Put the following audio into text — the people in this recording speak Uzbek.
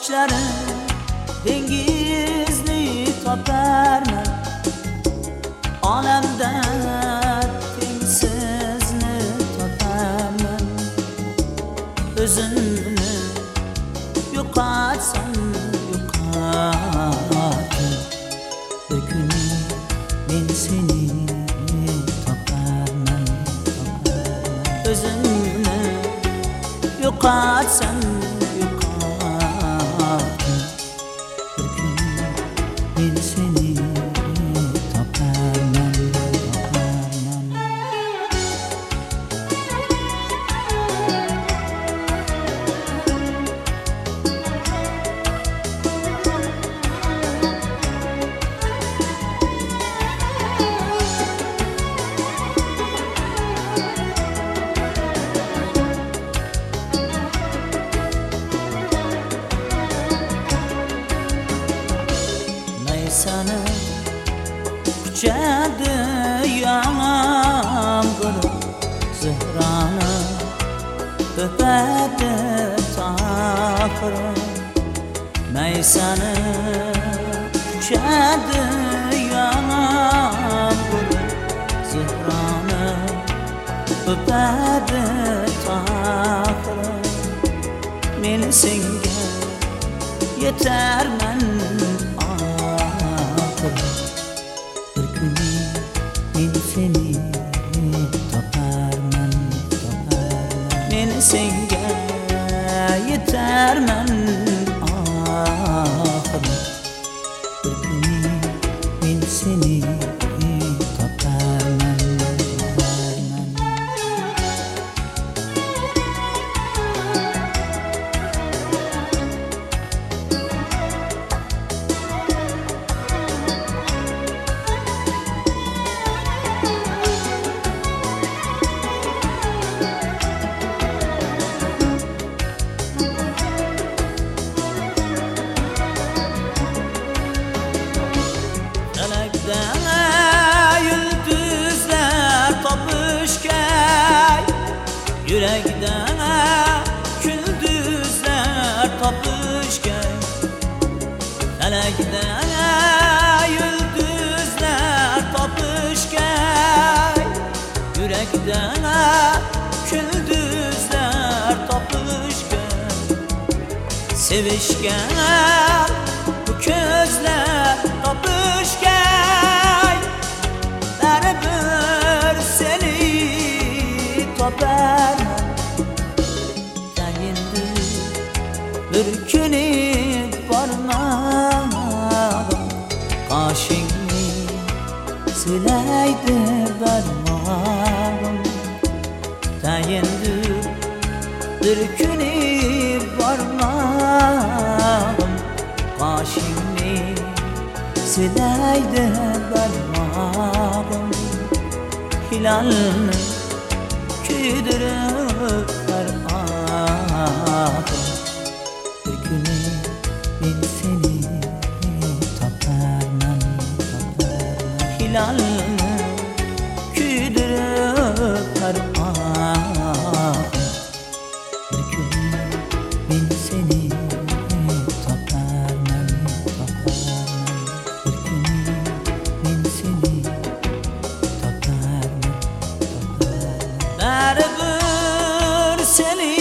sochlarim dengizni toparman, olamda tengsizni toparman. O'zimni yo'qotsam yo'qotdim, bir kuni men seni toparman. O'zimni yo'qotsam yo'qotdim, bir kuni men seni toparman. Sana kuchadi yağmur, zehrani öpadi tahir. Maysani kuchadi yağmur, zehrani öpadi tahir. Men senga yetarman, bir kuni men seni toparman. Men senga yetarman oxir, bir kuni men seni toparman. Yulduzlar topishgay, yurakda yulduzlar topishgay. Falakda yulduzlar topishgay, yurakda yulduzlar topishgay. Sevishgan bu ko'zlar topishgay, baribir seni toparman. Tag'inda bir kuni bormag'im, qoshingni silaydi barmog'im. Tag'inda bir kuni bormag'im, qoshingni silaydi barmog'im. Hilalni kuydirib har oxir, bir kuni men seni toparman. Hilalni kuydirib har oxir, bir kuni men seni toparman. Bir kuni men seni toparman. Baribir seni